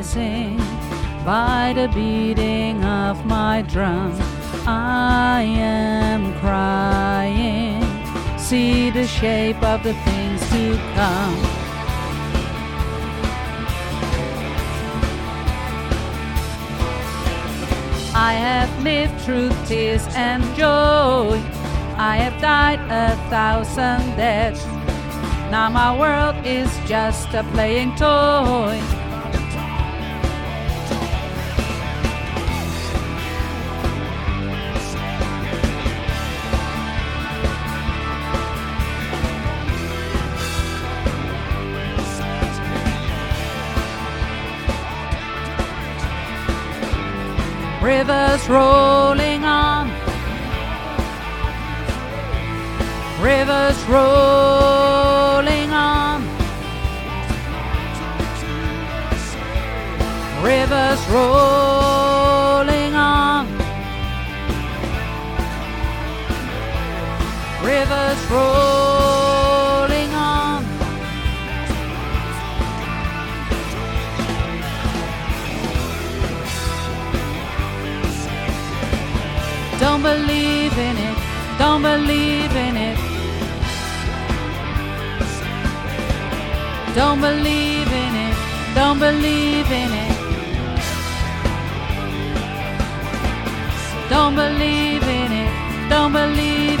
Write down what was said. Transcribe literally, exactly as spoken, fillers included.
rising by the beating of my drum. I am crying, see the shape of the things to come. I have lived through tears and joy, I have died a thousand deaths. Now my world is just a playing toy. Rivers rolling on, rivers rolling on, rivers rolling on, rivers rolling on. Don't believe in it, don't believe in it. Don't believe in it, don't believe in it. Don't believe in it, don't believe